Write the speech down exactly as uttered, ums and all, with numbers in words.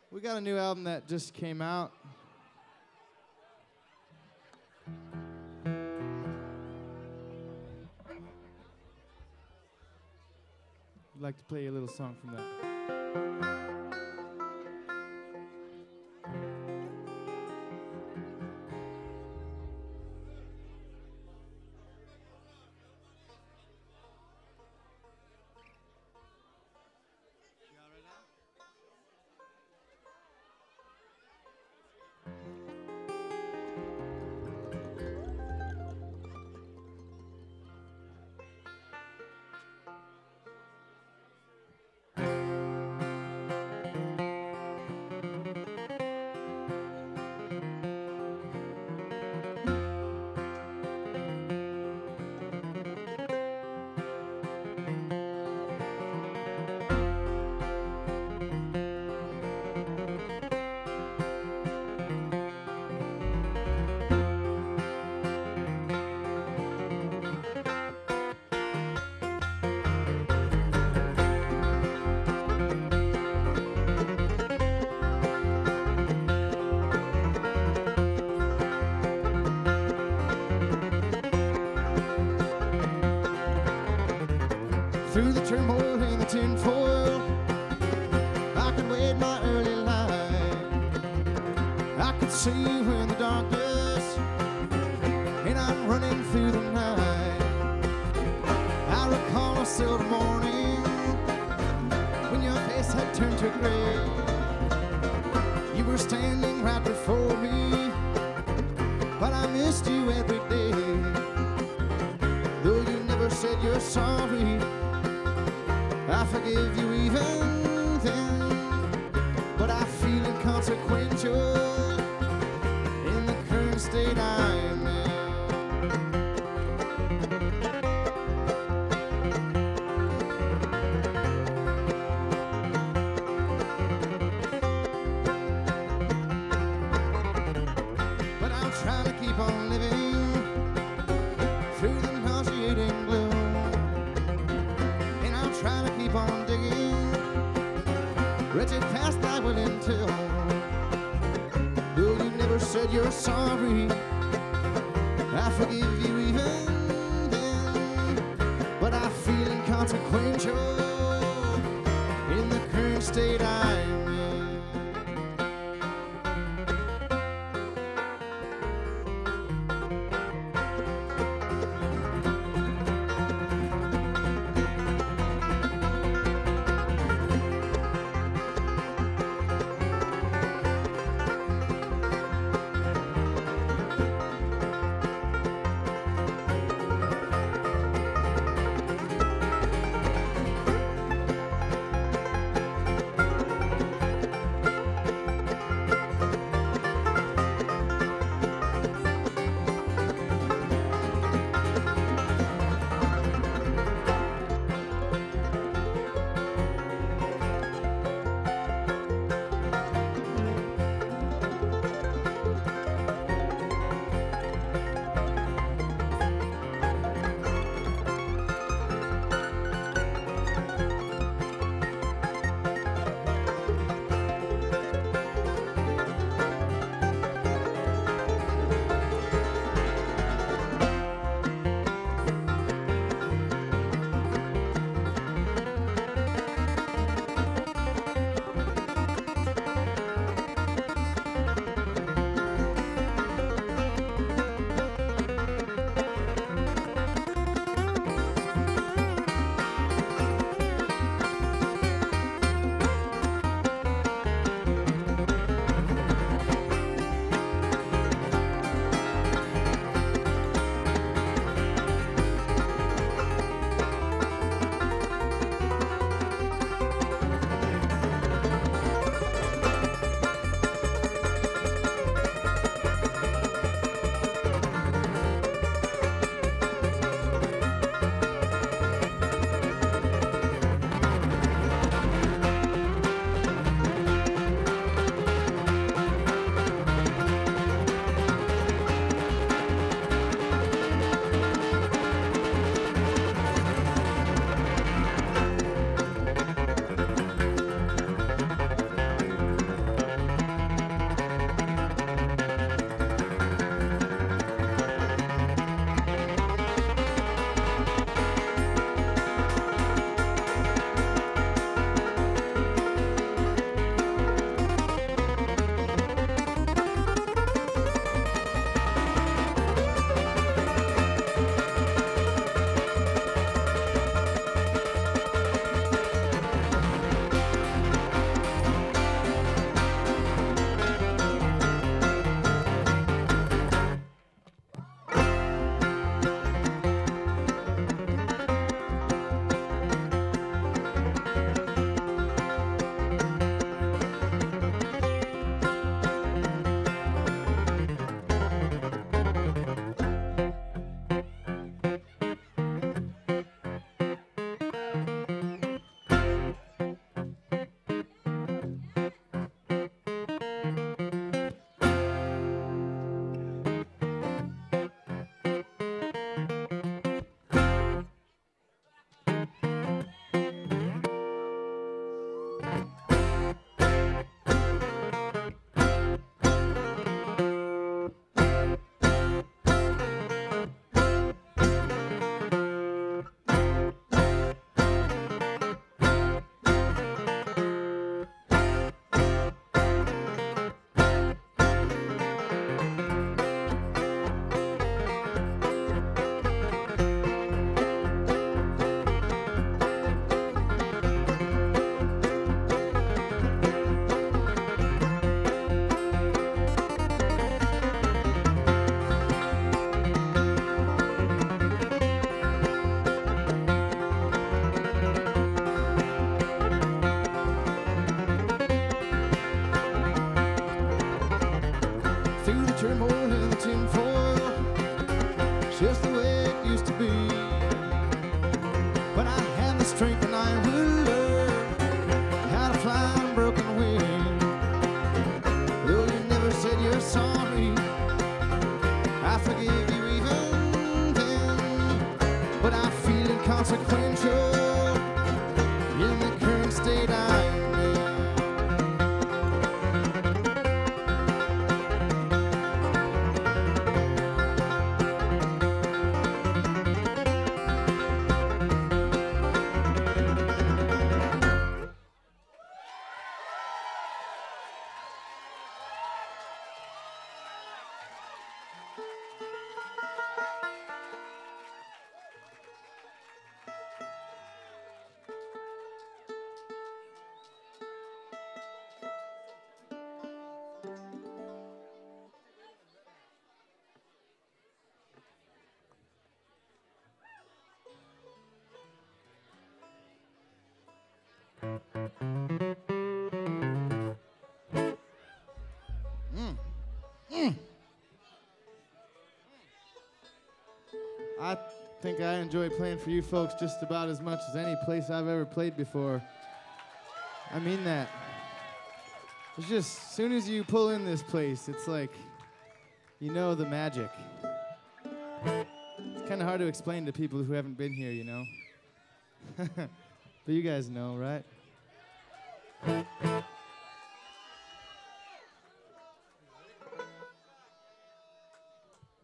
We got a new album that just came out. I'd like to play a little song from that. Through the turmoil and the tinfoil, I could wait my early light. I could see you in the darkness, and I'm running through the night. I recall a silver morning when your face had turned to gray. You were standing right before me, but I missed you every day. Though you never said you're sorry, I forgive you even then, but I feel inconsequential in the current state I'm in. But I'm trying to keep on living through the nauseating gloom, and I'm trying to keep on digging wretched past I will entail. Though you never said you're sorry, I forgive you even then, but I feel inconsequential in the current state I'm in. just the way it used to be. But I have the strength and I will learn how to fly on broken wings. Though you never said you're sorry, I forgive you even then. But I feel inconsequential in the current state I'm in. I think I enjoy playing for you folks just about as much as any place I've ever played before. I mean that. It's just, as soon as you pull in this place, it's like, you know the magic. It's kind of hard to explain to people who haven't been here, you know? But you guys know, right?